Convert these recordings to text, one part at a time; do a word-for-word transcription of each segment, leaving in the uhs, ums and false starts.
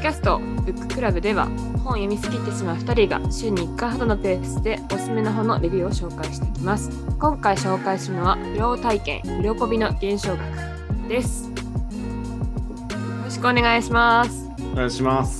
キャストブッククラブでは本を読みすぎてしまうふたりが週にいっかいほどのペースでおすすめの本のレビューを紹介していきます。今回紹介するのは不老体験喜びの現象学です。よろしくお願いします。 お願いします。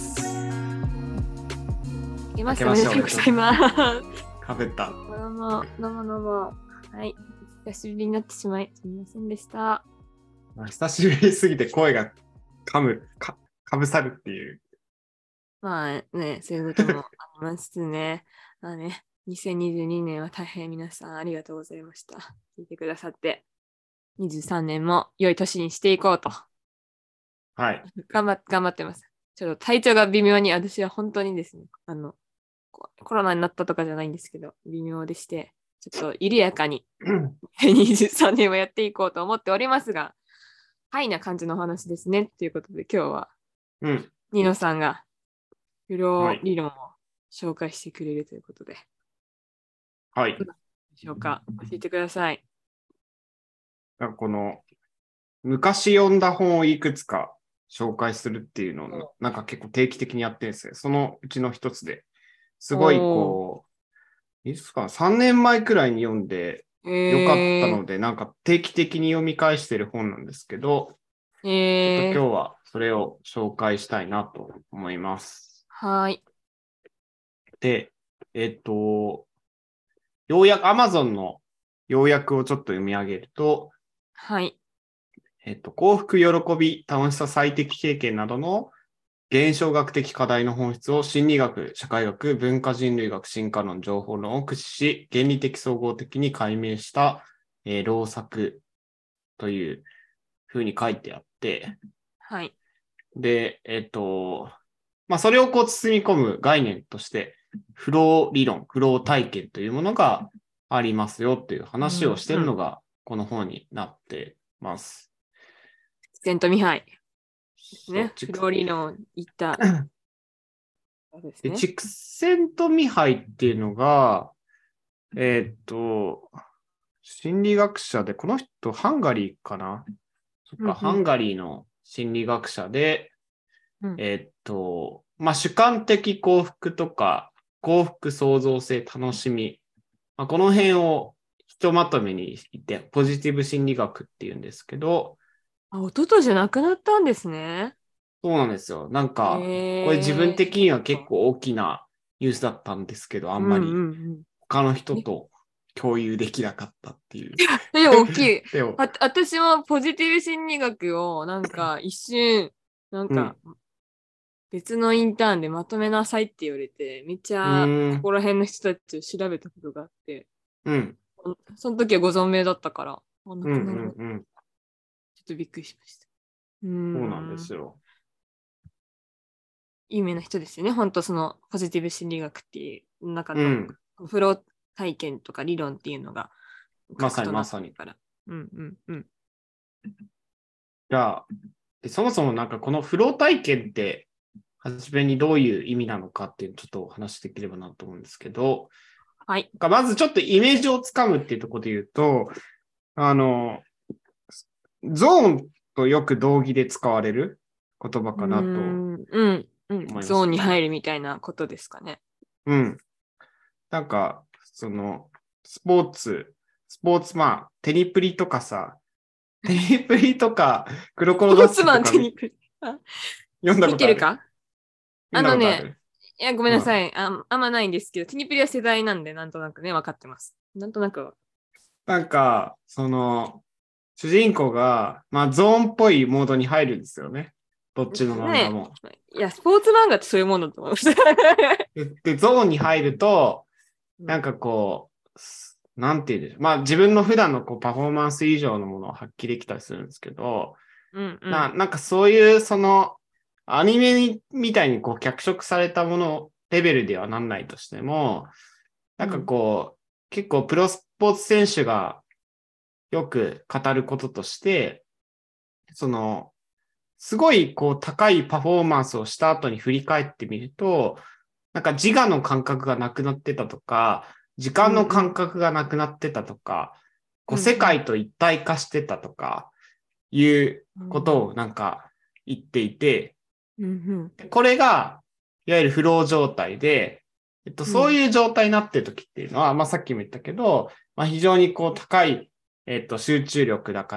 明けましておめでとうございます。 かぶった。 どうもどうもどうも。はい、久しぶりになってしまいすみませんでした。 久しぶりすぎて声が噛むかかぶさるっていう。 まあね、そういうこともありますね。まあね、にせんにじゅうにねんは大変皆さんありがとうございました。聞いてくださって、にじゅうさんねんも良い年にしていこうと。 はい。 頑張っ、頑張ってます。ちょっと体調が微妙に、私は本当にですね、あの、コロナになったとかじゃないんですけど、微妙でして、ちょっと緩やかににじゅうさんねんもやっていこうと思っておりますが、はいな感じのお話ですね。ということで今日は、 うん、 ニノさんが不老理論を紹介してくれるということで。 はい。 どうでしょうか。教えてください。 この昔読んだ本をいくつか紹介するっていうのをなんか結構定期的にやってるんですよ。そのうちの一つですごいこう、いつかさんねんまえくらいに読んでよかったので、えー、なんか定期的に読み返してる本なんですけど、えー、ちょっと今日はそれを紹介したいなと思います。 はい。 で、えっと、ようやく Amazon の要約をちょっと読み上げると、 はい。 えっと、幸福、喜び、楽しさ、最適経験などの現象学的課題の本質を心理学、社会学、文化人類学、進化論、情報論を駆使し、原理的総合的に解明した、えー、老作というふうに書いてあって、 はい。 で、えっと、まあ、それをこう包み込む概念として、不老理論、不老体験というものがありますよという話をしているのが、この本になってます。 筑前とミハイですね。不老理論を言った。 で、筑前とミハイっていうのが、えー、っと、心理学者で、この人ハンガリーかな、そっか、うんうん、ハンガリーの心理学者で、うん、えー、っと、まあ、主観的幸福とか、幸福創造性、楽しみ、まあ、この辺をひとまとめに言って、ポジティブ心理学っていうんですけど、 あ、一昨年じゃなくなったんですね。 そうなんですよ。なんか、これ自分的には結構大きなニュースだったんですけど、あんまり他の人と共有できなかったっていう。 でも大きい。でも私もポジティブ心理学をなんか一瞬、なんか別のインターンでまとめなさいって言われて、めっちゃここら辺の人たちを調べたことがあって、 うん、 その時はご存命だったから、あ、なくなる、 うんうんうん、 ちょっとびっくりしました。 うーん、そうなんですよ。 有名な人ですよね。本当そのポジティブ心理学っていう中の、うん、フロー体験とか理論っていうのがまさにまさに。 うんうんうん。 じゃあで、そもそもなんかこのフロー体験って初めにどういう意味なのかっていうのをちょっとお話しできればなと思うんですけど、 はい。 まずちょっとイメージをつかむっていうところで言うと、あの、ゾーンとよく同義で使われる言葉かなと。うん、 うんうん、ゾーンに入るみたいなことですかね。 うん。なんか、その、スポーツ、スポーツマン、テニプリとかさ、テニプリとか、黒子のダッシュとか、 スポーツマンテニプリ。 読んだことある？ 見てるか？あのね、 あいや、ごめんなさい、うん、あ。あんまないんですけど、テニプリは世代なんで、なんとなくね、分かってます。なんとなくは。 なんか、その、主人公が、まあ、ゾーンっぽいモードに入るんですよね。どっちの漫画も。 ね、いや、スポーツ漫画ってそういうものだと思いますで。で、ゾーンに入ると、なんかこう、なんていうんでしょう。まあ、自分の普段のこうパフォーマンス以上のものを発揮できたりするんですけど、 うんうん、 な, なんかそういう、その、アニメみたいにこう脚色されたものレベルではなんないとしても、なんかこう、うん、結構プロスポーツ選手がよく語ることとして、その、すごいこう高いパフォーマンスをした後に振り返ってみると、なんか自我の感覚がなくなってたとか、時間の感覚がなくなってたとか、うんうん、こう世界と一体化してたとかいうことをなんか言っていて、 うんこれが、いわゆるフロー状態で、えっと、そういう状態になってる時っていうのは、うん、まあさっきも言ったけど、まあ非常にこう高い、えっと、集中力だから、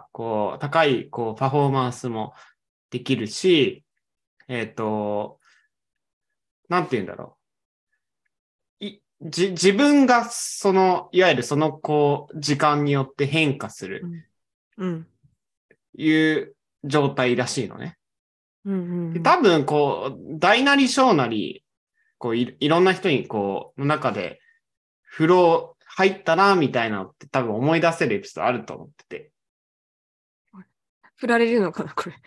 こう、高い、こう、パフォーマンスもできるし、えっと、なんて言うんだろう。い、じ、自分がその、いわゆるその、こう、時間によって変化する、 うん。 いう状態らしいのね。 うんうんで多分、こう、大なり小なり、こうい、いろんな人に、こう、の中で、風呂入ったな、みたいなのって多分思い出せるエピソードあると思ってて。 振られるのかな、これ。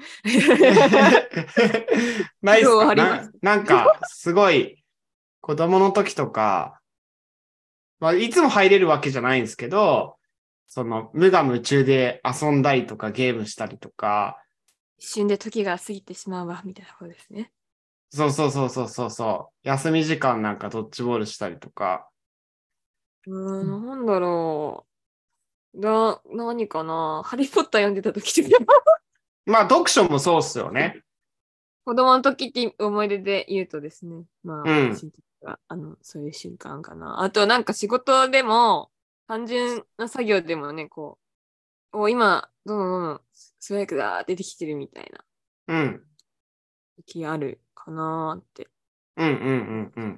ないっすか？ あります。 な、なんか、すごい、子供の時とか、まあ、いつも入れるわけじゃないんですけど、その、無我夢中で遊んだりとかゲームしたりとか、 一瞬で時が過ぎてしまうわ、みたいなことですね。 そうそうそうそうそうそう、休み時間なんかドッジボールしたりとか、 うーん、なんだろう。な、何かな。ハリーポッター読んでた時とか。 まあ、読書もそうっすよね。 子供の時って思い出で言うとですね。まあ、 うん。 私にとっては、あの、そういう瞬間かな。あと、なんか仕事でも、単純な作業でもね、こう、お今、どんどんどんどん素早くだー出てきてるみたいなうん。 時あるかなーって。 うんうんうんうん。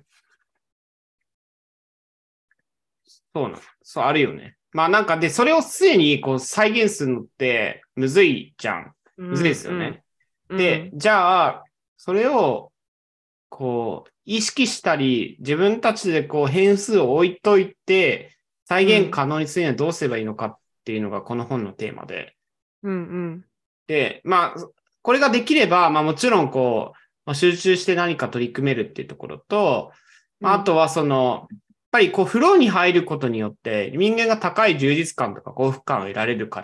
そうなの。そう、あるよね。まあなんかで、それをすでにこう再現するのってむずいじゃん。 うむずいですよん、 ね。 うん、うで、 ん、 じゃあ、それをこう意識したり、自分たちでこう変数を置いといて、再現うん、 可能にするにはどうすればいいのかっていうのがこの本のテーマで。 うん、うん。 で、まあ、これができれば、まあもちろんこう、まあ、集中して何か取り組めるっていうところと、まあ、あうんとはその、やっぱりこう、風呂に入ることによって、人間が高い充実感とか幸福感を得られるから、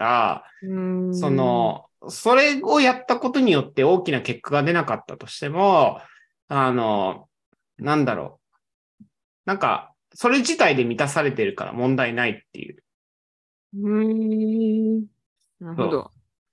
うーそん。 の、それをやったことによって大きな結果が出なかったとしても、あの、なんだろう。なんか、それ自体で満たされてるから問題ないっていう。 うーん。なるほそど。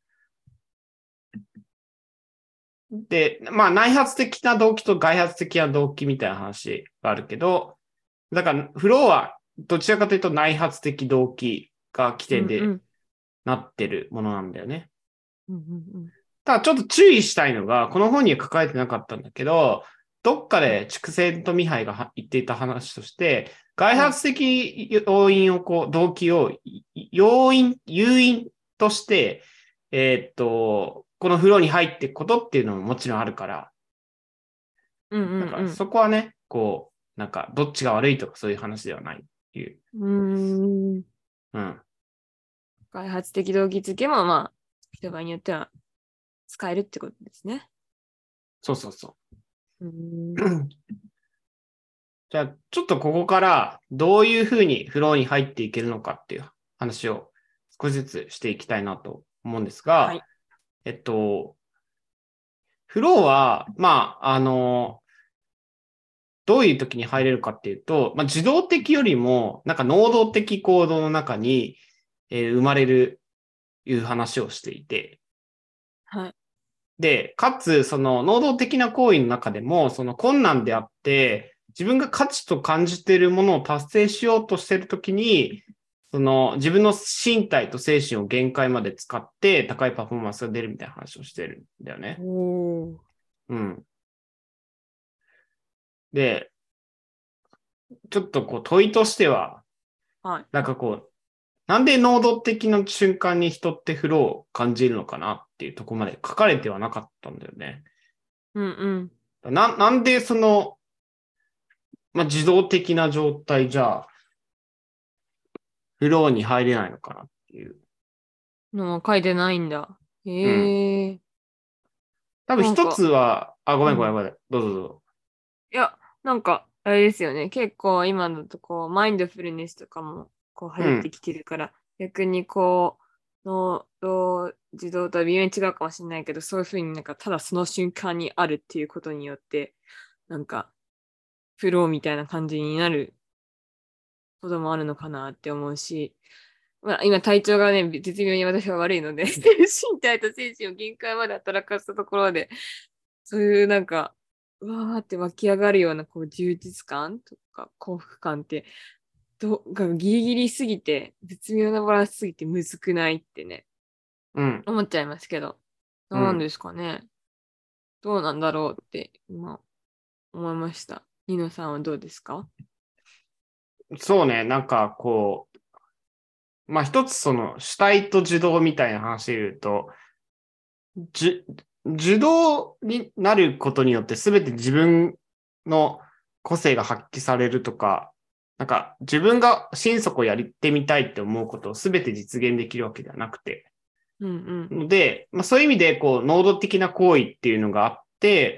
う。で、まあ内発的な動機と外発的な動機みたいな話があるけど、だから、フローはどちらかというと内発的動機が起点でうんうん。 なってるものなんだよね。 うんうんただちょっと注意したいのが、この本には書かれてなかったんだけど、どっかうん。 で筑西とミハイが言っていた話として、外はい。 発的要因をこう、動機を要因、誘因として、えーっと、この風呂に入っていくことっていうのももちろんあるから、 うんなんかうんそこはね、こう、なんかどっちが悪いとかそういう話ではないっていう。 うん。うーん。 うん。 開発的動機付けも、まあ、人場によっては使えるってことですね。 そうそうそう。 うーん。 じゃあ、ちょっとここからどういうふうにフローに入っていけるのかっていう話を少しずつしていきたいなと思うんですが、 はい。 えっと、フローは、まあ、あの、どういう時に入れるかっていうと、まあ、自動的よりも、なんか能動的行動の中に、えー生まれるいう話をしていて、 はい。 で、かつ、その能動的な行為の中でも、その困難であって、自分が価値と感じているものを達成しようとしているときに、その自分の身体と精神を限界まで使って高いパフォーマンスが出るみたいな話をしてるんだよね。 おー。 うん。で、ちょっとこう問いとしては、 はい。 なんかこう、なんで能動的な瞬間に人ってフローを感じるのかなっていうところまで書かれてはなかったんだよね。 うんうん。 な、なんでその、まあ、自動的な状態じゃ、フローに入れないのかなっていう。 のは書いてないんだ。 うん。 へえ。 多分一つなんか、 は、あ、ごめんごめんうん。 ごめん。どうぞどうぞ。 いや、なんか、あれですよね。結構今のとこう、マインドフルネスとかもこう流うん。 行ってきてるから、逆にこう、の、と自動とは微妙に違うかもしれないけど、そういうふうになんか、ただその瞬間にあるっていうことによって、なんか、フローみたいな感じになることもあるのかなって思うし、まあ、今体調がね、絶妙に私は悪いので、身体と精神を限界まで働かせたところで、 そういうなんか、うわーって湧き上がるようなこう充実感とか幸福感ってどがギリギリすぎて、絶妙なバランスすぎてむずくないってね、 うん。 思っちゃいますけど、なんでうん。 すかね。どうなんだろうって今思いました。ニノさんはどうですか？ そうね。なんかこう、まあ一つその主体と受動みたいな話で言うと、じ受動になることによって全て自分の個性が発揮されるとか、なんか自分が心底やってみたいって思うことを全て実現できるわけではなくて、 うんうん。 ので、まあ、そういう意味で、こう、能動的な行為っていうのがあって、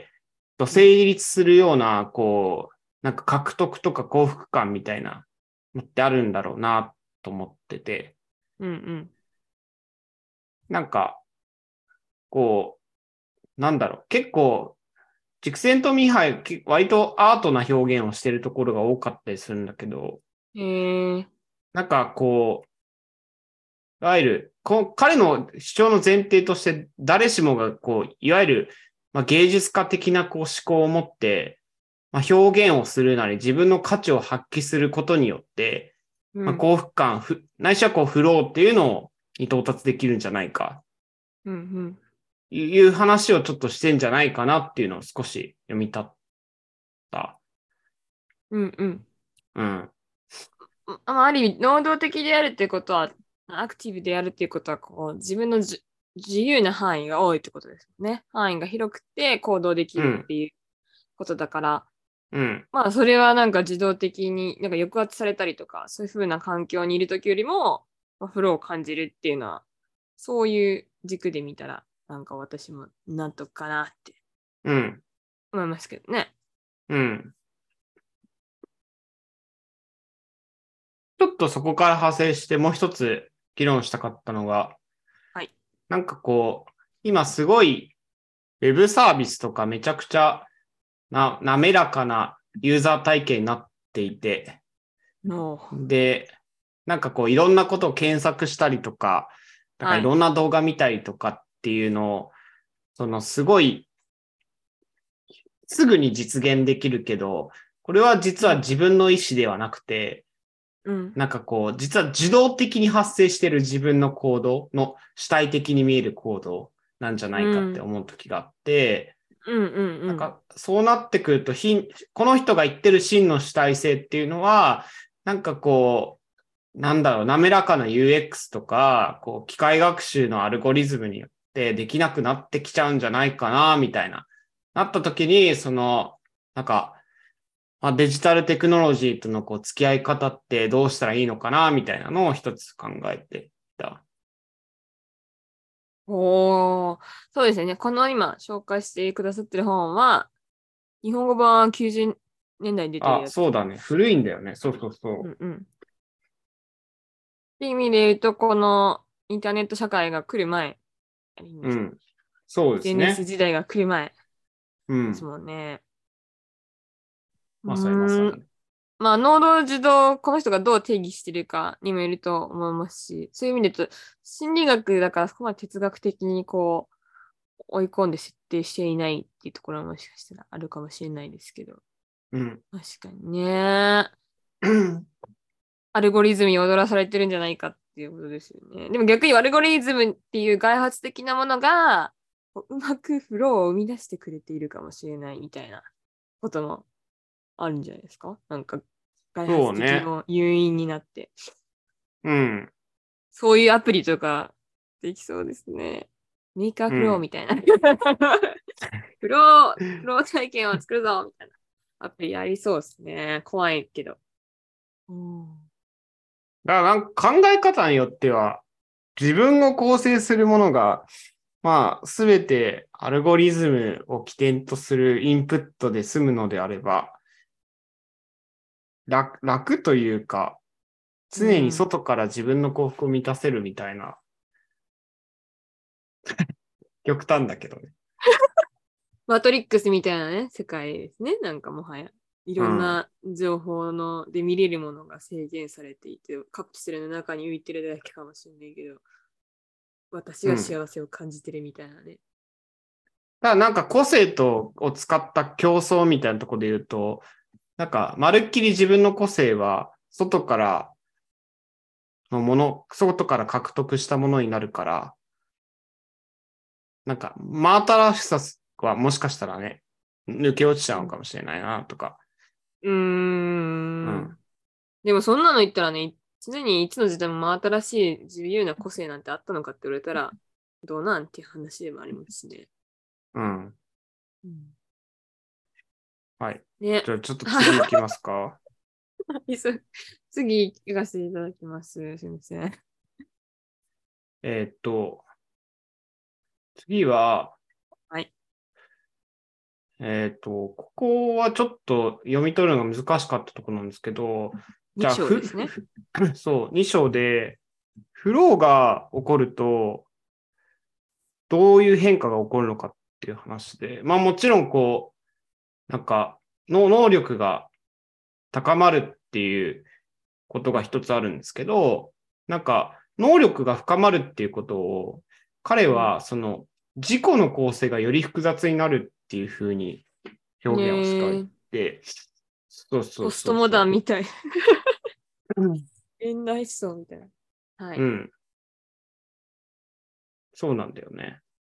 うん。 成立するような、こう、なんか獲得とか幸福感みたいなのってあるんだろうなと思ってて、 うんうん。 なんか、こう、なんだろう、結構、軸線とミハイ、割とアートな表現をしてるところが多かったりするんだけど、 えー、 なんかこう、いわゆる、こ彼の主張の前提として、誰しもが、こう、いわゆる、まあ、芸術家的なこう思考を持って、まあ、表現をするなり、自分の価値を発揮することによって、まあ、 うん。 幸福感、ないしはこう、フローっていうのをに到達できるんじゃないか、 うんうん。 いう話をちょっとしてんじゃないかなっていうのを少し読み取った。 うんうん。 うん。 まあ、ある意味、能動的であるっていうことは、アクティブであるっていうことは、こう、自分のじ自由な範囲が多いってことですよね。範囲が広くて行動できうん。 るっていうことだから、 うん。 まあ、それはなんか自動的に、なんか抑圧されたりとか、そういう風な環境にいるときよりも、まあ、フローを感じるっていうのは、そういう軸で見たら、なんか私も納得かなってうん。 思いますけどね。 うん。ちょっとそこから派生してもう一つ議論したかったのが、 はい。 なんかこう、今すごいウェブサービスとかめちゃくちゃな滑らかなユーザー体験になっていて、 の、 で、なんかこういろんなことを検索したりとか、なんかはい。 いろんな動画見たりとかっていうのを、そのすごいすぐに実現できるけど、これは実はうん。 自分の意思ではなくて、 うん。 なんかこう、実は自動的に発生している自分の行動の主体的に見える行動なんじゃなういかってん。 思う時があって、 うんうんうん。 なんかそうなってくると、この人が言ってる真の主体性っていうのは、なんかこう、なんだろう、滑らかな ユーエックス とか、こう、機械学習のアルゴリズムによってできなくなってきちゃうんじゃないかな、みたいな。なった時に、その、なんか、まあ、デジタルテクノロジーとのこう付き合い方ってどうしたらいいのかなみたいなのを一つ考えていた。 おー、そうですね。この今紹介してくださってる本は、日本語版はきゅうじゅうねんだいに出てるあ、 やつ。 そうだね。古いんだよね。そうそうそうんうん。っていう意味で言うと、このインターネット社会が来る前、ある意う。う味ん。そうですエスエヌエスね。 時代が来る前ですうん。 もんね。うまさにまさーん。 に。 まあ、能動受動、この人がどう定義してるかにもよると思いますし、そういう意味で言うと、心理学だからそこまで哲学的にこう、追い込んで設定していないっていうところはもしかしたらあるかもしれないですけど。 うん。 確かにね。アルゴリズムに踊らされてるんじゃないかっていうことですよね。でも逆にアルゴリズムっていう外発的なものが、こううまくフローを生み出してくれているかもしれないみたいなこともあるんじゃないですか。なんか外発的そうね。 の誘因になって。 うん。 そういうアプリとかできそうですね。メーカーフローうん。 みたいな。フロー、フロー体験を作るぞみたいなアプリありそうですね。怖いけど。うん。 だからなんか考え方によっては、自分を構成するものが、まあ、すべてアルゴリズムを起点とするインプットで済むのであれば、楽、楽というか、常にうん。 外から自分の幸福を満たせるみたいな、極端だけどね。 マトリックスみたいなね、世界ですね。なんかもはや。いうん。 ろんな情報ので見れるものが制限されていて、カプセルの中に浮いてるだけかもしれないけど、私がうん。 幸せを感じてるみたいなね。 だからなんか個性とを使った競争みたいなところで言うと、なんかまるっきり自分の個性は外からのもの、外から獲得したものになるから、なんか真新しさはもしかしたらね、抜け落ちちゃうのかもしれないなとか。 うーん。 うん。 でもそんなの言ったらね、常にいつの時代も真新しい自由な個性なんてあったのかって言われたら、どうなんっていう話でもありますしね。 うん。 うん、 はい。 ね。 じゃあちょっと次行きますか。 次行かせていただきます。すみません。 えーっと、次は、 はい。 えーっと、ここはちょっと読み取るのが難しかったところなんですけど、じゃあ、 に章ふ、 ですね。 ふそう、に章で、フローが起こると、どういう変化が起こるのかっていう話で、まあもちろんこう、なんか、の能力が高まるっていうことが一つあるんですけど、なんか、能力が深まるっていうことを、彼は、その、自己の構成がより複雑になるっていうふうにね表現を使っえ、 て、そうそうポストモそうそダンみたい。 う。うん。 現代思想みたいな。はい。 うん。そうなんだよね。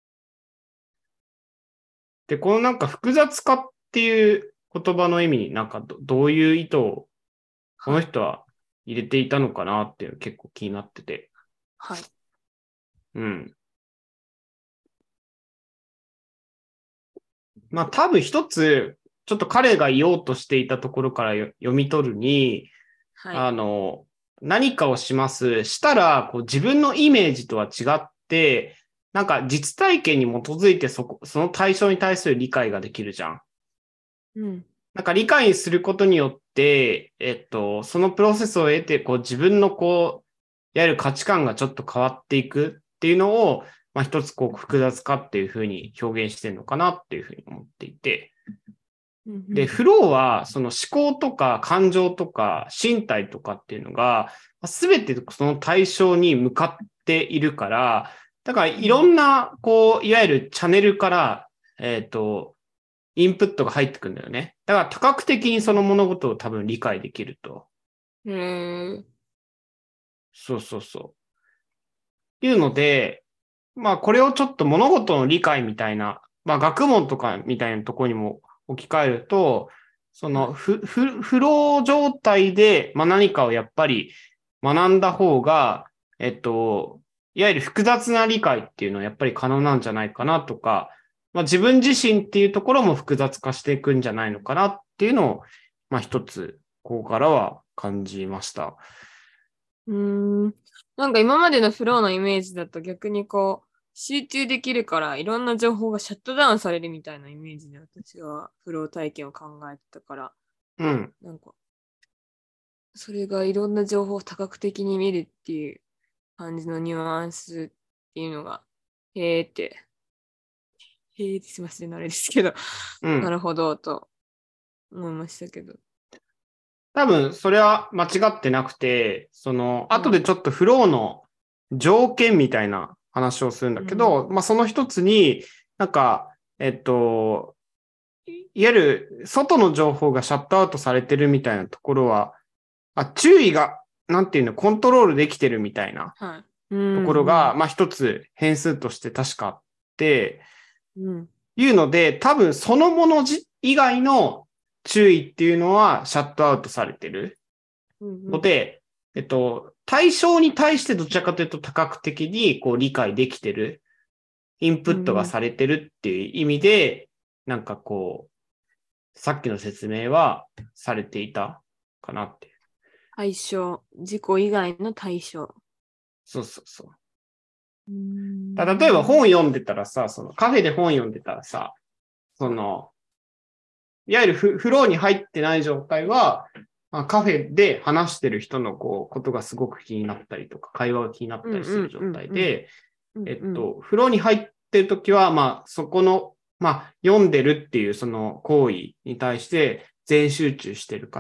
で、このなんか複雑化っていう言葉の意味になんかどどういう意図をこはい。 の人は入れていたのかなっていうの結構気になってて。 はい。 うん。まあ多分一つ、ちょっと彼が言おうとしていたところからよ読み取るに、 はい。 あの、何かをします。したら、こう自分のイメージとは違って、なんか実体験に基づいてそこ、その対象に対する理解ができるじゃん。 うん。 なんか理解することによって、えっと、そのプロセスを得て、こう自分のこう、いわゆる価値観がちょっと変わっていくっていうのを、まあ一つこう複雑化っていうふうに表現してるのかなっていうふうに思っていて。 うん。うで、 ん。 フローはその思考とか感情とか身体とかっていうのが、すべてその対象に向かっているから、だからいろんな、こう、いわゆるチャンネルから、えっと、インプットが入ってくるんだよね。だから多角的にその物事を多分理解できると。 へえ。 そうそうそう。いうので、まあこれをちょっと物事の理解みたいな、まあ学問とかみたいなところにも置き換えると、そのフフフロー状態で、まあ、何かをやっぱり学んだ方が、えっと、いわゆる複雑な理解っていうのはやっぱり可能なんじゃないかなとか、まあ、自分自身っていうところも複雑化していくんじゃないのかなっていうのを、まあ一つ、ここからは感じました。 うーん。なんか今までのフローのイメージだと逆にこう、集中できるからいろんな情報がシャットダウンされるみたいなイメージで私はフロー体験を考えてたから、 うん。 なんか、それがいろんな情報を多角的に見るっていう感じのニュアンスっていうのが、へーって、へーってすいません、あれですけど、 うん。 なるほどと思いましたけど。 多分、それは間違ってなくて、その、後ではい。 ちょっとフローの条件みたいな話をするんだうん。 けど、まあ、その一つに、なんか、えっと、いわゆる外の情報がシャットアウトされてるみたいなところは、あ、注意が、なんていうの、コントロールできてるみたいなはい。うところが、 ん。 まあ、一つ変数として確かあって、 うん。 いうので、多分そのもの以外の注意っていうのはシャットアウトされてるうん。うん。 ので、えっと、対象に対してどちらかというと多角的にこう理解できてる、インプットがうん。 されてるっていう意味で、なんかこう、さっきの説明はされていたかなっていう。 対象。自己以外の対象。 そうそうそう。 うだ例えば本ん。 読んでたらさ、そのカフェで本読んでたらさ、そはい。 の、いわゆるフフローに入ってない状態は、まあ、カフェで話してる人のこうことがすごく気になったりとか、会話が気になっうん。 たりするうん。 状うん。うん。 態で、 うん。うん。 えっと、フローに入ってるときは、まあ、そこの、まあ、読んでるっていうその行為に対して全集中してるから、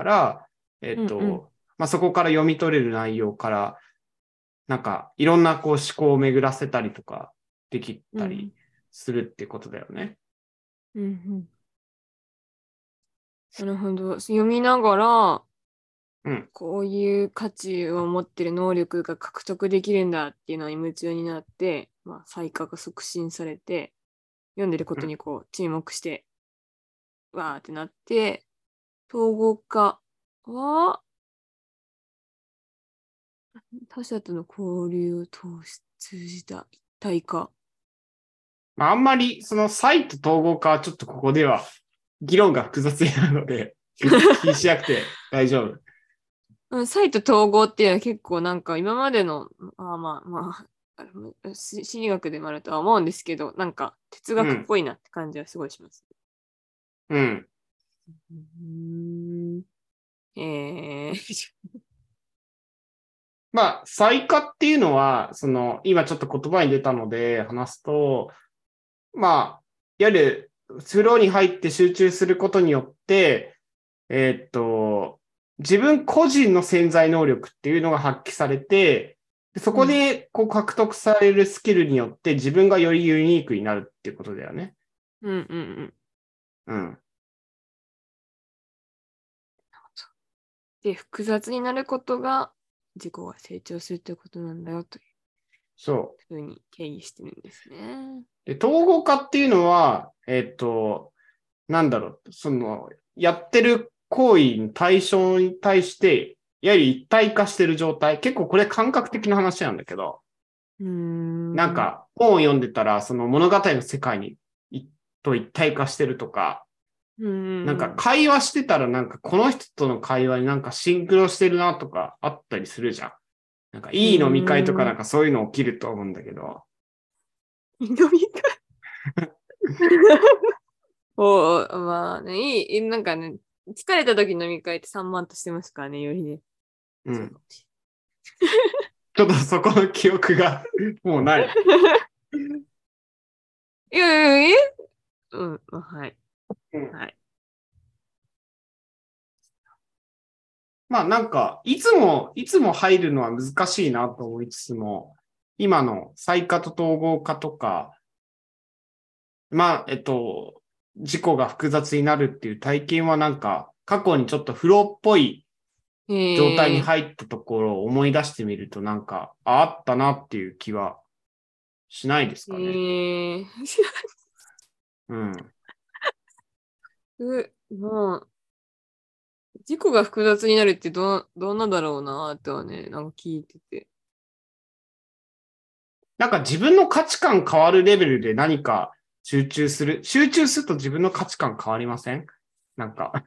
えうん。うん。 っと、まあ、そこから読み取れる内容から、なんか、いろんなこう思考を巡らせたりとかできたりうん。 するってことだよね。 うんうん。なるほど。読みながら、 うん。 こういう価値を持ってる能力が獲得できるんだっていうのに夢中になって、まあ、才華が促進されて、読んでるこうん。 とにこう注目して、わーってなって、統合化は他者との交流を通し通じた一体化。 まあ、あんまり、その、サイと統合化はちょっとここでは、議論が複雑になるので、気にしなくて大丈夫。 うん、サイト統合っていうのは結構なんか今までの、あまあまあ、あし心理学でもあるとは思うんですけど、なんか哲うん。 学っぽいなって感じはすごいします。 うん。 うーん。えー、 まあ、細化っていうのは、その、今ちょっと言葉に出たので話すと、まあ、いわゆる、フローに入って集中することによって、えーっと、自分個人の潜在能力っていうのが発揮されて、そこうん。 でこう獲得されるスキルによって自分がよりユニークになるっていうことだよね。 うんうんうん。 うん。 で、複雑になることが自己が成長するということなんだよというそふうに定義してるんですね。 う。で、統合化っていうのは、えーっと、なんだろう、その、やってる行為に対象に対して、やはり一体化してる状態。結構これ感覚的な話なんだけど、 うーん。 なんか本を読んでたら、その物語の世界にと一体化してるとか、 うんなんかうん会話してたらなんかこの人との会話になんかシンクロしてるなとかあったりするじゃん。なんかうん。 いい飲み会とかうーん。 なんかそういうの起きると思うんだけど。 飲み会おー、まあね、いい、なんかね、疲れた時飲み会ってさんまんとしてますからね、よりね。 うん。 そうかもしちょっとそこの記憶がもうない。 れない。いやいやいや、うん、はい。 うん。 はい。 まあなんか、いつも、いつも入るのは難しいなと思いつつも、今の再化と統合化とか、まあ、えっと、事故が複雑になるっていう体験はなんか、過去にちょっとフローっぽい状態にえ入ったところを思い出してみるとなんか、あ、あったなっていう気はしないですー、 かね。 えー、 うん。 う、もう、事故が複雑になるってどう、どうなんだろうなとはね、なんか聞いてて。 なんか自分の価値観変わるレベルで何か集中する。集中すると自分の価値観変わりません？なんか。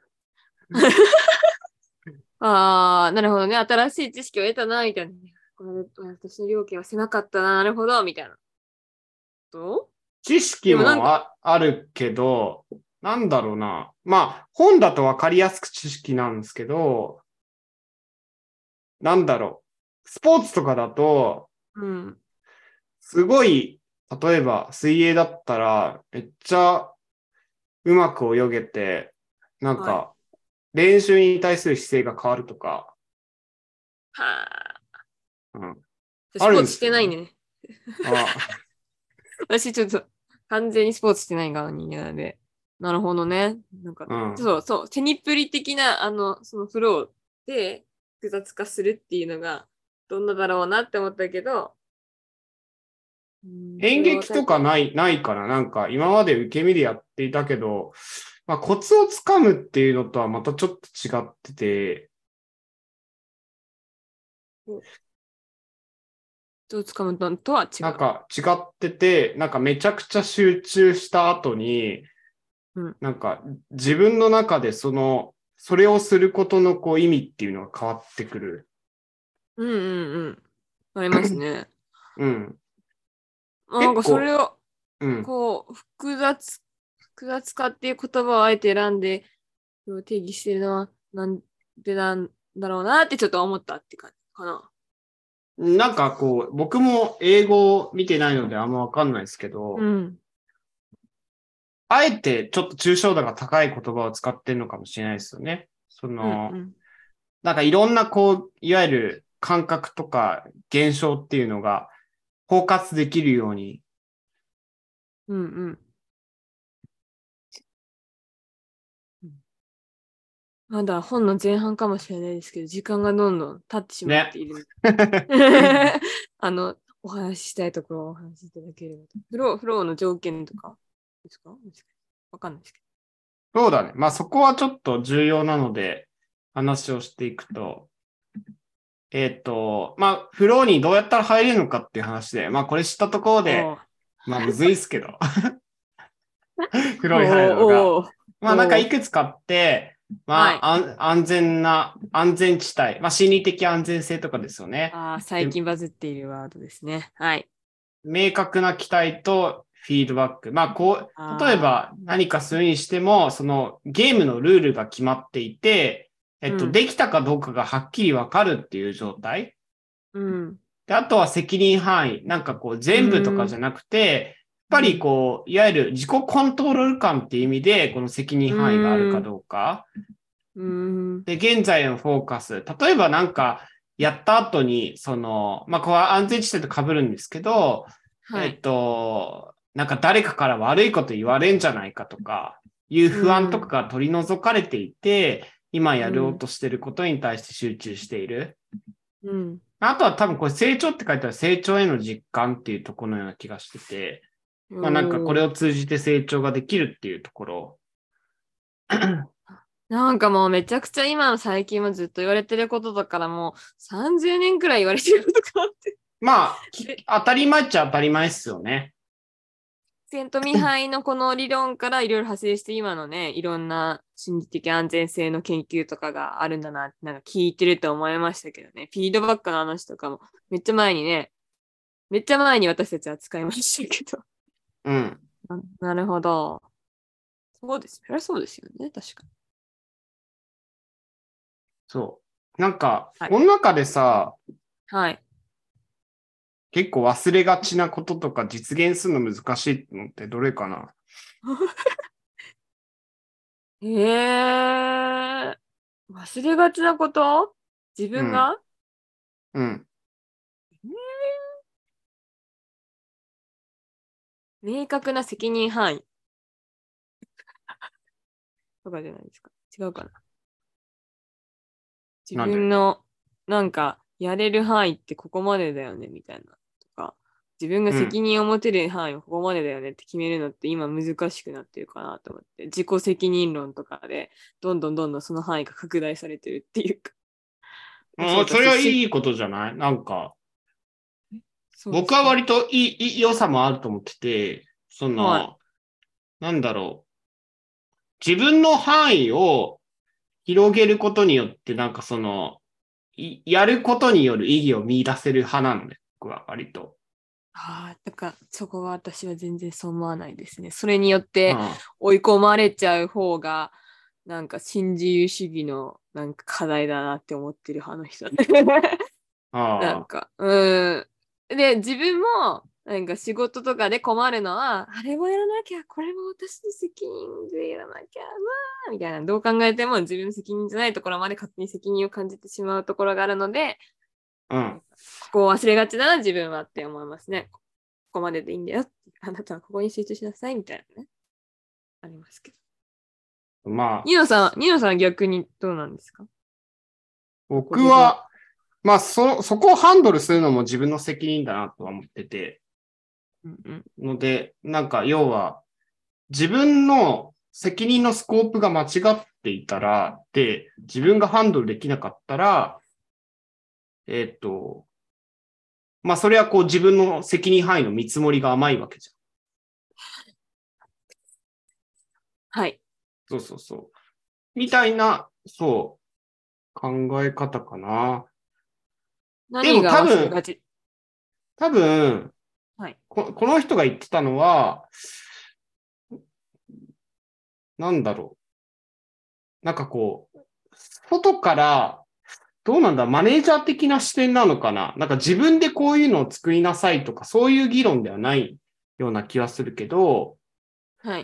ああ、なるほどね。新しい知識を得たな、みたいな。これ、私の料金は狭かったな、なるほど、みたいな。と知識でもなんか、 もああるけど、なんだろうな。まあ、本だとわかりやすく知識なんですけど、なんだろう。スポーツとかだと、 うん。 すごい、例えば水泳だったら、めっちゃうまく泳げて、なんはい。 か、練習に対する姿勢が変わるとか、 はあ。 うん、あるんスポーツしですよね。 てないんでね。 あ、 私ちょっと完全にスポーツしてない側の人間なんで。なるほどね。なんか、 うん。 そうそう、テニプリ的な、あの、そのフローで複雑化するっていうのが、どんなだろうなって思ったけど、うん、そ演れを体験、 劇とかない、ないから、なんか今まで受け身でやっていたけど、まあ、コツをつかむっていうのとはまたちょっと違ってて、 をつかむのとは違う。 なんか違ってて、なんかめちゃくちゃ集中した後に、 うん。 なんか自分の中でその、それをすることのこう意味っていうのが変わってくる。 うんうんうん。ありますね。 うん。 まあ、なんかそれ結構、 を、 うん。 こう、複雑、複雑化っていう言葉をあえて選んで、定義してるのは、なんでなんだろうなってちょっと思ったって感じかな。 なんかこう、僕も英語を見てないのであんまわかんないですけど、 うん。 あえてちょっと抽象度が高い言葉を使ってるのかもしれないですよね。その、 うんうん。 なんかいろんなこう、いわゆる感覚とか現象っていうのが包括できるように、 うんうん。 まだ本の前半かもしれないですけど、時間がどんどん経ってしまっている。 ね、 あの、お話ししたいところをお話しいただければと。フロー、フローの条件とかですか？わかんないですけそうだね。まあそこはちょっと重要なので話をしていくと、えっと、まあフローにどうやったら入れるのかっていう話で、まあこれ知ったところど。 で、まあむずいっすけど、フローに入るのが。 おーおーまあなんかおーいくつかあって、まはい。 あ安安全な、安全地帯、まあ心理的安全性とかですよね。 ああ、最で、 近バズっているワードですね。はい。 明確な期待とフィードバック。まあ、こう、例えあば何かするにしても、そのゲームのルールが決まっていて、えあ、 っと、 うん。 できたかどうかがはっきりわかるっていう状態。 うん。 で、あとは責任範囲。なんかこう、 う全部とかじん。 ゃなくて、やっぱりうん。 こう、いわゆる自己コントロール感っていう意味で、この責任う範囲があるかん。 どうか。 うん。 で、現在のフォーカス。例えばなんか、やった後に、その、まあ、これは安全地帯と被るんですけど、 はい。 えっと、なんか誰かから悪いこと言われんじゃないかとか、いうう不安とかん。 が取り除かれていて、今やろううん。 としていることに対して集中している。 うん。 あとは多分これ成長って書いてある成長への実感っていうところのような気がしてて、まあなんかこれおーを通じて成長ができるっていうところ。 なんかもうめちゃくちゃ今の最近もずっと言われてることだからもうさんじゅうねんくらい言われてることかって。 まあ、 で、 当たり前っちゃ当たり前っすよね。 セントミハイのこの理論からいろいろ派生して今のね、いろんな心理的安全性の研究とかがあるんだなってなんか聞いてると思いましたけどね。フィードバックの話とかもめっちゃ前にね、めっちゃ前に私たちは使いましたけど。 うん。 ななるほど。そうです。そりゃそうですよね。確かに。 そう。なんか、 はい。 この中でさ、 はい。 結構忘れがちなこととか実現するの難しいのってどれかな？ えー、忘れがちなこと自うん。 分がうん。 明確な責任範囲とかじゃないですか。違うかな。自なんで？ 分のなんかやれる範囲ってここまでだよねみたいな。とか、自分がうん。 責任を持てる範囲はここまでだよねって決めるのって今難しくなってるかなと思って。自己責任論とかでどんどんどんどんその範囲が拡大されてるっていうか。もそうあ、それだし、し、 はいいことじゃない？なんか、僕はそうですか。 割といい、いい良さもあると思ってて、そはい。 の、なんだろう。自分の範囲を広げることによって、なんかその、いやることによる意義を見出せる派なので、僕は割と。 ああ、だからそこは私は全然そう思わないですね。それによってうん。 追い込まれちゃう方が、なんか新自由主義のなんか課題だなって思ってる派の人。なんああ。 か、うん。で、自分も、なんか仕事とかで困るのは、あれもやらなきゃ、これも私の責任でやらなきゃ、うわーみたいな、どう考えても自分の責任じゃないところまで勝手に責任を感じてしまうところがあるので、 うん。 ここを忘れがちだな、自分はって思いますね。ここまででいいんだよ。あなたはここに集中しなさい、みたいなね。ありますけど。 まあ、 ニノさん、ニノさんは逆にどうなんですか？ここでどう僕は、まあ、そ、そこをハンドルするのも自分の責任だなとは思ってて、 うんうん。 ので、なんか、要は、自分の責任のスコープが間違っていたら、で、自分がハンドルできなかったら、えっと、まあ、それはこう自分の責任範囲の見積もりが甘いわけじはい。 ゃん。そうそうそう。みたいな、そう、考え方かな。でも何が多分、 忘れがち？ 多分、 はい。 ここの人が言ってたのは、なんだろう。なんかこう、外から、どうなんだ、マネージャー的な視点なのかな。なんか自分でこういうのを作りなさいとか、そういう議論ではないような気はするけど、 はい。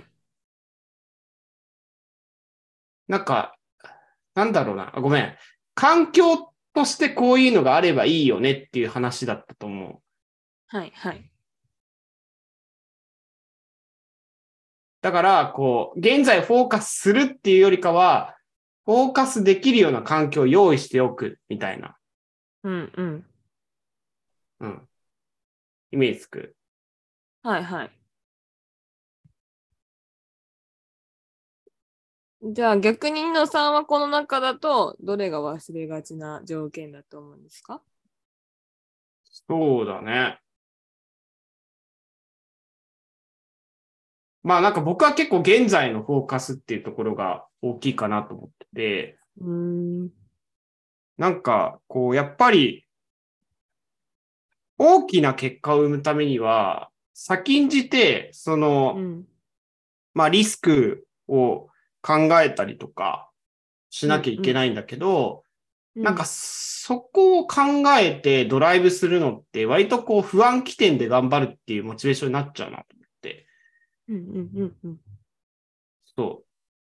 なんか、なんだろうな。ごめん。環境としてこういうのがあればいいよねっていう話だったと思う。 はい。はい。 だから、こう、現在フォーカスするっていうよりかは、 フォーカスできるような環境を用意しておくみたいな。 うんうん。 うん。イメージつく。 はいはい。じゃあ逆にニノさんはこの中だとどれが忘れがちな条件だと思うんですか？ そうだね。まあなんか僕は結構現在のフォーカスっていうところが大きいかなと思ってて、 うーん。 なんかこうやっぱり大きな結果を生むためには、先んじて、その、 うん。 まあリスクを考えたりとかしなきゃいうんうん。 けないんだけど、なんかうん。 そこを考えてドライブするのって割とこう不安起点で頑張るっていうモチベーションになっちゃうなと思って。 うんうんうんうん。 そ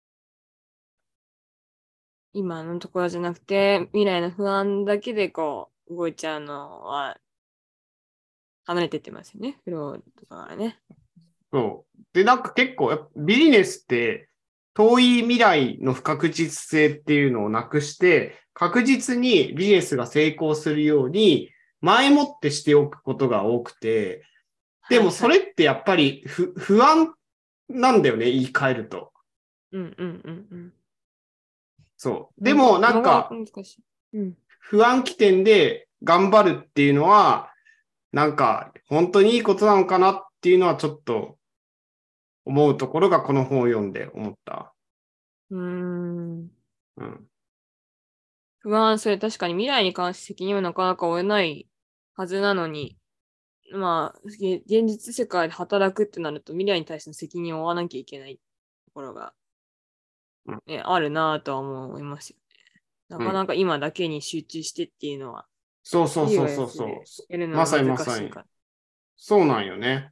今のところじゃなくて、未来の不安だけでこう、動いちゃうのは離れてってますよね。フローとかはね。 う。そう。で、なんか結構やっぱビジネスって遠い未来の不確実性っていうのをなくして、確実にビジネスが成功するように前もってしておくことが多くて、でもそはいはい。 れってやっぱり不不安なんだよね、言い換えると。 うんうんうんうん。 そう。でなんか、 もななかなかんか難しい。うん。 不安起点で頑張るっていうのは、なんか本当にいいことなのかなっていうのはちょっと思うところがこの本を読んで思った。 うーん。 うん。 不安、それ確かに未来に関して責任はなかなか負えないはずなのに、まあ、げ現実世界で働くってなると未来に対しての責任を負わなきゃいけないところが、 うん。 ね、あるなぁとは思いますよね。なうん。 かなか今だけに集中してっていうのは、 そうそう次がそうそう安でそう。 やるのまさにはまさに。 難しいから。 そうなんよね。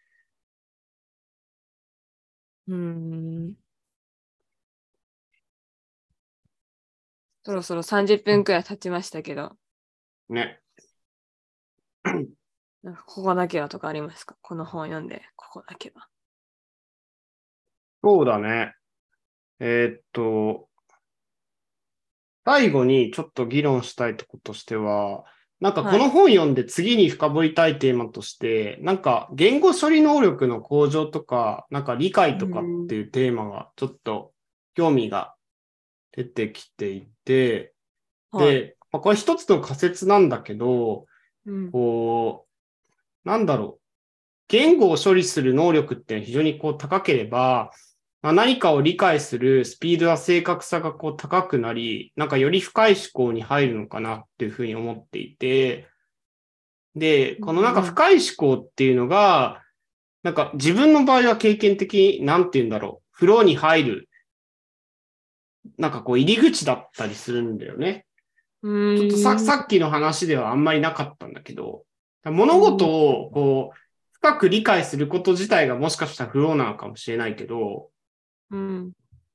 うーん。そろそろさんじゅっぷんくらい経ちましたけど、 ね。 なんかここだけはとかありますか？この本読んで、ここだけは。 そうだね。えーっと、最後にちょっと議論したいところとしては、なんかこはい。 の本読んで次に深掘りたいテーマとして、なんか言語処理能力の向上とか、なんか理解うとかっん。 ていうテーマがちょっと興味が出てきていて、 はい。 で、まあこれ一つの仮説なんだけど、 うん。 こう、なんだろう。言語を処理する能力って非常にこう高ければ、まあ、何かを理解するスピードや正確さがこう高くなり、なんかより深い思考に入るのかなっていうふうに思っていて、で、 うこのなんかん。 深い思考っていうのが、なんか自分の場合は経験的に、なんて言うんだろう、フローに入る、なんかこう入り口だったりするんだよね。 うちょっとさ、 ん。 さっきの話ではあんまりなかったんだけど、 う物事ん。 をこう、深く理解すること自体がもしかしたらフローなのかもしれないけど、 うん。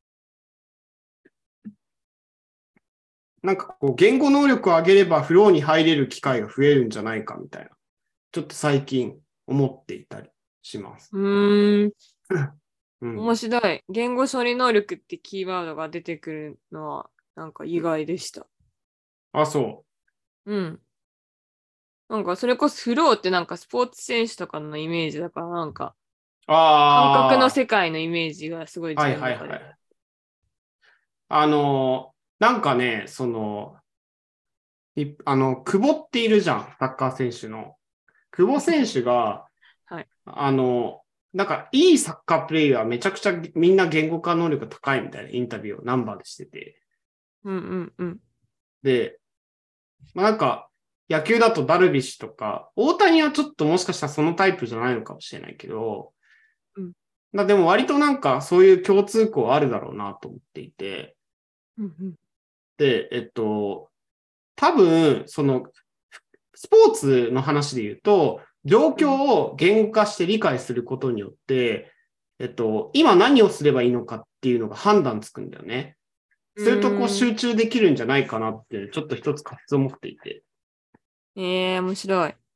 なんかこう、言語能力を上げればフローに入れる機会が増えるんじゃないかみたいな、ちょっと最近思っていたりします。 うん。 うん。 面白い。言語処理能力ってキーワードが出てくるのは、なんか意外でした。 あ、そうん。なんかそれこそフローってなんかスポーツ選手とかのイメージだから、なんかう。 感覚のあ世界のイメージがすごいあ、 自はい分の中で。 はいはい。あの、なんかね、その、いあの、久保っているじゃん、サッカー選手の。久保選手が、 はい。 あの、なんか、いいサッカープレイヤーめちゃくちゃみんな言語化能力高いみたいなインタビューをナンバーでしてて。 うんうんうん。 で、まあ、なんか、野球だとダルビッシュとか、大谷はちょっともしかしたらそのタイプじゃないのかもしれないけど、 うんまあ、でも割となんかそういう共通項あるだろうなと思っていて、 うんうんで、えっと、多分、その、スポーツの話で言うと、状況うんを言語化して理解することによって、えっと、今何をすればいいのかっていうのが判断つくんだよね。 うするとこうーん。 集中できるんじゃないかなって、ちょっと一つ仮説を持っていて。 ええー、面白い。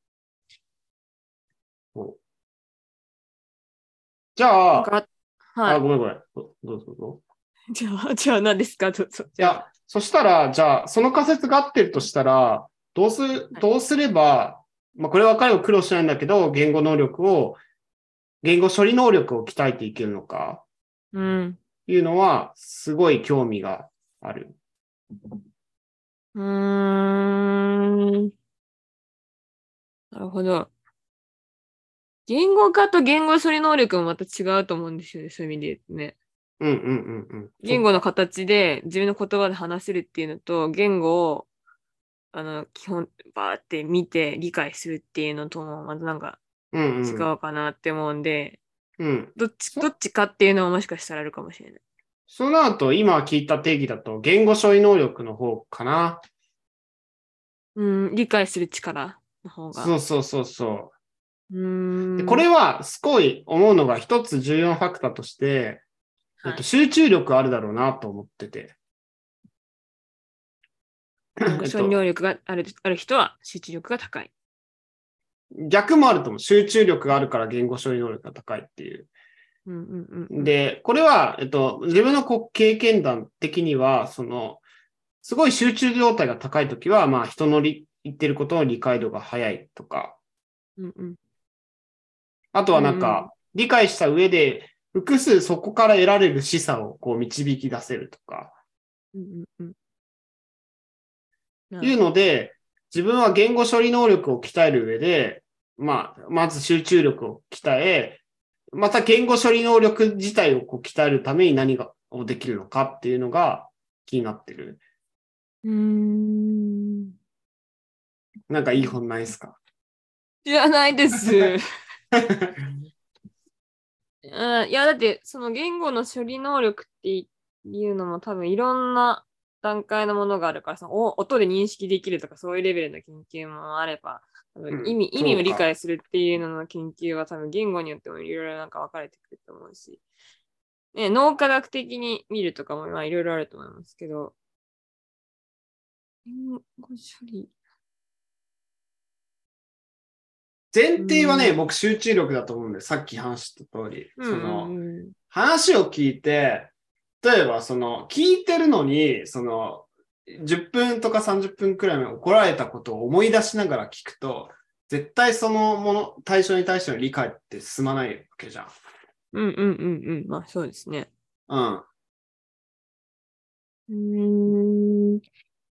そうじゃあ、 なんか、はあ、 い。 ごめんごめん。どどうぞどうぞ。 じゃあ、じゃあ何ですか？どうぞ。 いや、そしたら、じゃあ、その仮説が合ってるとしたら、どうす、どうすれば、まあ、これは彼は苦労しないんだけど、言語能力を、言語処理能力を鍛えていけるのか、 うん。 いうのは、すごい興味がある。 うーん。なるほど。言語化と言語処理能力もまた違うと思うんですよね。そういう意味で言うとね。 うんうんうんうん。 言語の形で自分の言葉で話せるっていうのと、言語を、あの、基本、バーって見て理解するっていうのとも、またなんか違うんうん。 うかなって思うんで、 うん。 どっち、どそ、 っちかっていうのはもしかしたらあるかもしれない。 その後、今聞いた定義だと、言語処理能力の方かな。 うん、理解する力の方が。 そうそうそうそう。 うーで、こん。 れは、すごい思うのが一つ重要ファクターとして、えっと、 はい。 集中力あるだろうなと思ってて。 言語処理能えっと、 力がある、ある人は集中力が高い。 逆もあると思う。集中力があるから言語処理能力が高いっていう。 うんうんうんで、これは、えっと、自分のこう経験談的には、その、すごい集中状態が高いときは、まあ、人のり言ってることの理解度が早いとか、 うんうんあとはなんうんうんか、理解した上で、複数そこから得られる示唆をこう導き出せるとか、 うんうんうんないうるほど。 ので、自分は言語処理能力を鍛える上で、まあ、まず集中力を鍛え、また言語処理能力自体をこう鍛えるために何がをできるのかっていうのが気になってる。 うーん。 なんかいい本ないですか？ 知らないです。うん、いや、だって、その言語の処理能力っていうのも多分いろんな段階のものがあるからさ、お音で認識できるとかそういうレベルの研究もあれば、多分意うん、 味、意味を理そうか。 解するっていうのの研究は多分言語によってもいろいろなんか分かれてくると思うし、ね、脳科学的に見るとかもまあいろいろあると思いますけど、言語処理。う前提はね、 ーん。 僕集中力だと思うんで、さっき話した通り、 うんうその、 んうん。 話を聞いて、例えばその、聞いてるのに、その、じゅっぷんとかさんじゅっぷんくらい前怒られたことを思い出しながら聞くと、絶対そのもの、対象に対しての理解って進まないわけじゃん。 うんうんうんうん。まあそうですね。 うん。 うーん。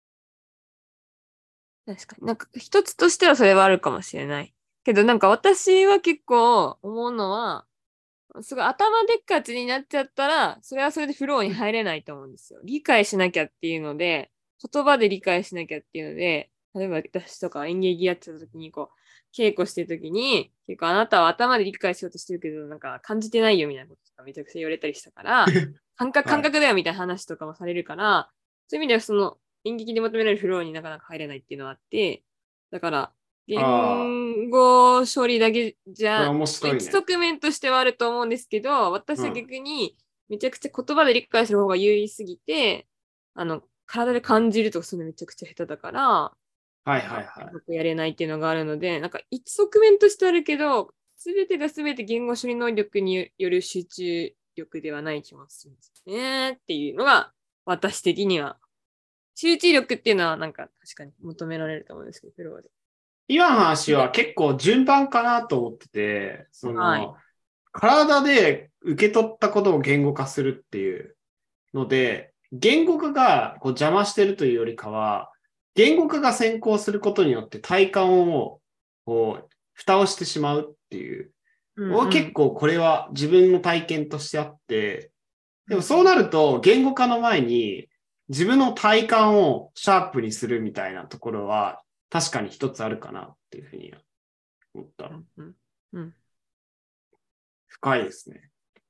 確かに。なんか一つとしてはそれはあるかもしれない。けどなんか私は結構思うのは、すごい頭でっかちになっちゃったら、それはそれでフローに入れないと思うんですよ。理解しなきゃっていうので、言葉で理解しなきゃっていうので、例えば私とか演劇やってた時にこう、稽古してる時に、結構あなたは頭で理解しようとしてるけど、なんか感じてないよみたいなこととかめちゃくちゃ言われたりしたから、感覚、 はい。 感覚だよみたいな話とかもされるから、そういう意味ではその演劇で求められるフローになかなか入れないっていうのがあって、だから、 ああ、 言語処理だけじゃ、 これ面まあ一白いね。 側面としてはあると思うんですけど、私はうん。 逆にめちゃくちゃ言葉で理解する方が優位すぎて、あの、体で感じるとかそういうのめちゃくちゃ下手だから、 はいなんか、 はいはい。 うまくやれないっていうのがあるので、なんか一側面としてあるけど、すべてがすべて言語処理能力による集中力ではない気もするんですよね。っていうのが、私的には。集中力っていうのはなんか確かに求められると思うんですけど、プロで。 今の話は結構順番かなと思ってて、そはい。 の、体で受け取ったことを言語化するっていうので、言語化がこう邪魔してるというよりかは、言語化が先行することによって体感をこう蓋をしてしまうっていう。 うんうん。 結構これは自分の体験としてあって、でもそううんなると言語化の前に自分の体感をシャープにするみたいなところは確かに一つあるかなっていうふうに思った。 うんうんうん。 深いですね。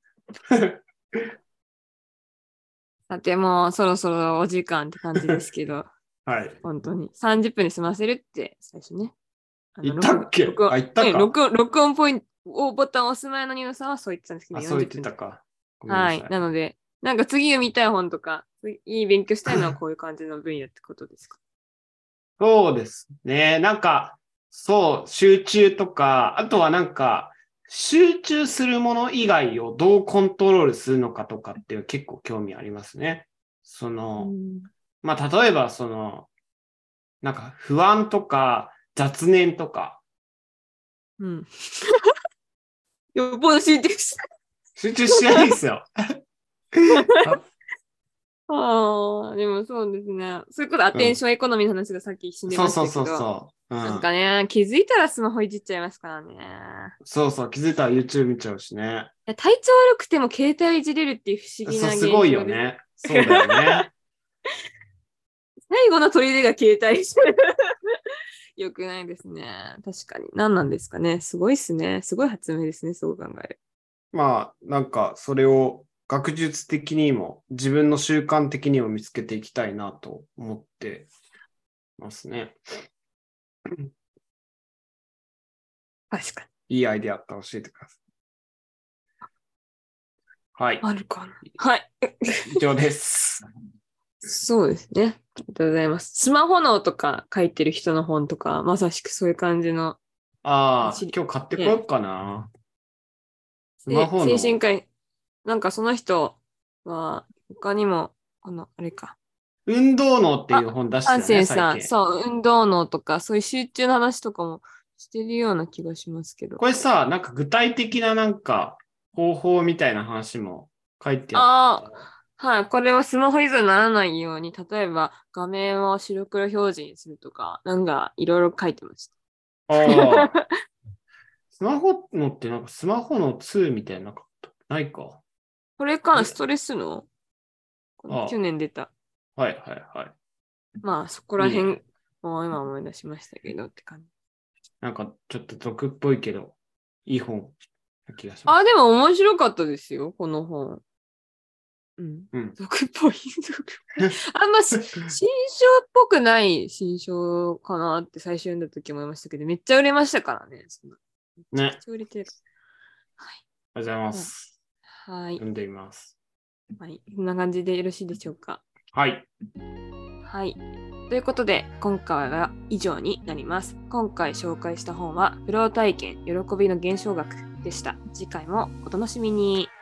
さて、もうそろそろお時間って感じですけど、 はい。 本当にさんじゅっぷんで済ませるって最初ね。あの、 言った録、 っけ？ 録音、 あ、言ったえ、 か。 録音、録音ポイントをボタンを押す前のニュースはそう言ってたんですけど、 あ、そう 40 言って分で。 たか。ごめんなはい。 さい。 なので、なんか次読みたい本とか、次いい勉強したいのはこういう感じの分野ってことですか？ そうですね。なんか、そう、集中とか、あとはなんか、 集中するもの以外をどうコントロールするのかとかっていう結構興味ありますね。その、 うん、 まあ、例えばその、なんか不安とか雑念とか。 うん。よっぽど集中した。 集中しないですよ。 ああ、でもそうですね。そういうこと、アテンションエコノミーの話がさっき一瞬出ましたけど、 そうそうそうそう、うん。 なんかね、気づいたらスマホいじっちゃいますからね。 そうそう、気づいたら YouTube 見ちゃうしね。 体調悪くても携帯いじれるっていう不思議な現象です。 そう、すごいよね。そうだよね。 最後の砦が携帯してる。よくないですね。確かに。何なんですかね。すごいっすね。すごい発明ですね。そう考える。 まあ、なんか、それを学術的にも、自分の習慣的にも見つけていきたいなと思ってますね。 確かに。いいアイデアあったら教えてください。はい。 あるかな。はい。 以上です。 そうですね。ありがとうございます。スマホ脳とか書いてる人の本とか、まさしくそういう感じの。 ああ、今日買ってこようかな。ね、スマホ精の。 神科医。なんかその人は、他にも、この、あれか。 運動脳っていう本出してハンたね、 センさん、 最近。 そう、運動脳とか、そういう集中の話とかもしてるような気がしますけど。 これさ、なんか具体的ななんか方法みたいな話も書いてあっああ、はい。これはスマホ依存にならないように、例えば画面を白黒表示にするとか、なんかいろいろ書いてました。 ああ。スマホのってなんかスマホのツーみたいなのないか。 これかな、ストレスのあ去年出た。 あ、はいはいはい。 まあ、そこらいい辺ね。 を今思い出しましたけどって感じ。 なんかちょっと毒っぽいけど、いい本な気がしまあ、 す。 でも面白かったですよ、この本。うん。 うん。 俗っぽい。俗あんまし新書っぽくない新書かなって最初読んだ時思いましたけど、めっちゃ売れましたからね。そんなめちゃくね。 ちゃ売れてる。はい。 ありがとうございます。 はい。 読んでみます。 はい。こんな感じでよろしいでしょうか。 はい。 はい。ということで、今回は以上になります。今回紹介した本は、フロー体験、喜びの現象学でした。次回もお楽しみに。